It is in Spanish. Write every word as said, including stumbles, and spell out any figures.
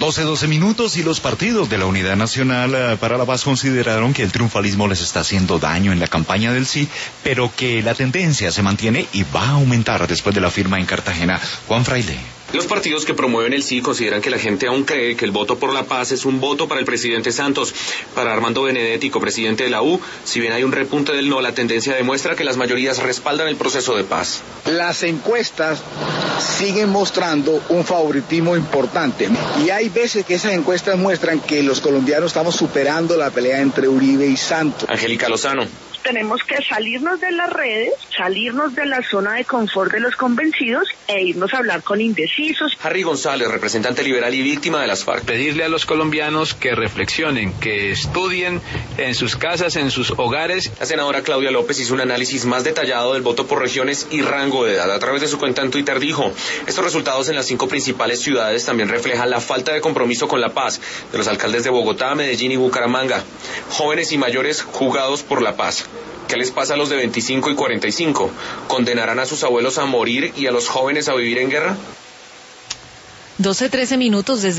doce, doce minutos y los partidos de la Unidad Nacional uh, para la Paz consideraron que el triunfalismo les está haciendo daño en la campaña del sí, pero que la tendencia se mantiene y va a aumentar después de la firma en Cartagena. Juan Fraile. Los partidos que promueven el sí consideran que la gente aún cree que el voto por la paz es un voto para el presidente Santos. Para Armando Benedetti, copresidente de la U, si bien hay un repunte del no, la tendencia demuestra que las mayorías respaldan el proceso de paz. Las encuestas siguen mostrando un favoritismo importante y hay veces que esas encuestas muestran que los colombianos estamos superando la pelea entre Uribe y Santos. Angélica Lozano. Tenemos que salirnos de las redes, salirnos de la zona de confort de los convencidos e irnos a hablar con indecisos. Harry González, representante liberal y víctima de las FARC. Pedirle a los colombianos que reflexionen, que estudien en sus casas, en sus hogares. La senadora Claudia López hizo un análisis más detallado del voto por regiones y rango de edad. A través de su cuenta en Twitter dijo, estos resultados en las cinco principales ciudades también reflejan la falta de compromiso con la paz de los alcaldes de Bogotá, Medellín y Bucaramanga. Jóvenes y mayores jugados por la paz. ¿Qué les pasa a los de veinticinco y cuarenta y cinco? ¿Condenarán a sus abuelos a morir y a los jóvenes a vivir en guerra? doce, trece minutos desde